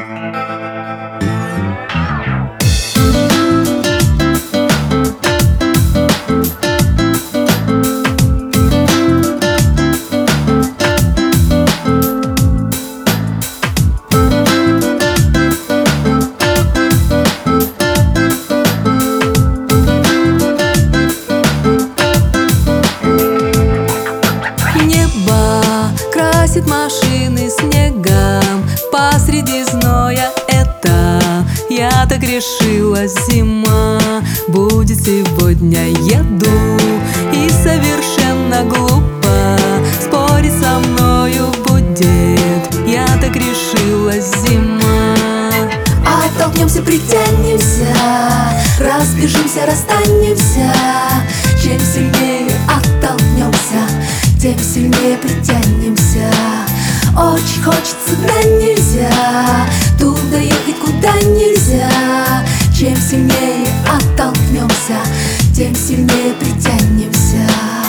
Красит машины снегом посреди зноя. Это я так решила, зима будет сегодня. Еду и совершенно глупо спорить со мною будет. Я так решила, зима. Оттолкнемся, притянемся, разбежимся, расстанемся. Чем сильнее оттолкнемся, тем сильнее притянемся. Очень хочется, да нельзя, туда ехать, куда нельзя. Чем сильнее оттолкнемся, тем сильнее притянемся.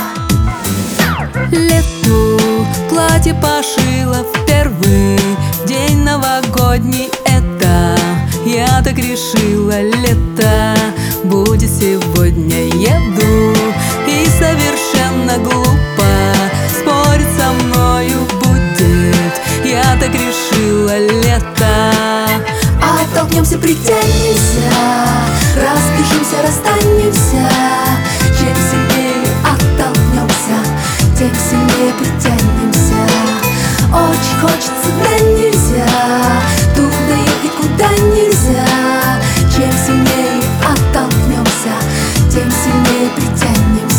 Лету платье пошила впервые в день новогодний. Это я так решила, лето будет сегодня. Еду и совершенно глупо спорить со мною будет. Я так решила, лето. Оттолкнемся, притянемся, разбежимся, расстанемся. Чем сильнее оттолкнемся, тем сильнее притянемся. Очень хочется, да нельзя, туда ехать, куда нельзя. Чем сильнее оттолкнемся, тем сильнее притянемся.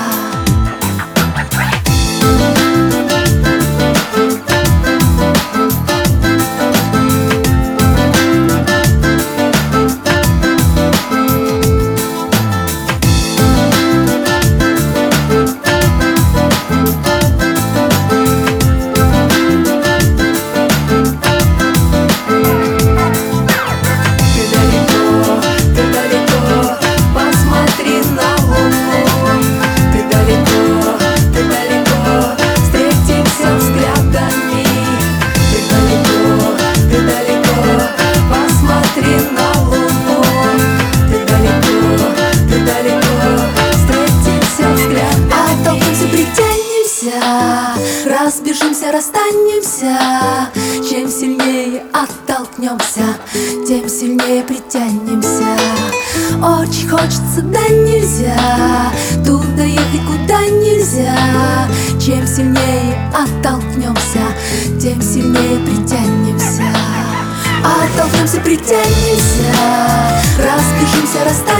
Разбежимся, расстанемся. Чем сильнее оттолкнемся, тем сильнее притянемся. Очень хочется, да нельзя, туда ехать, куда нельзя. Чем сильнее оттолкнемся, тем сильнее притянемся. Оттолкнемся, притянемся, разбежимся, расстанемся.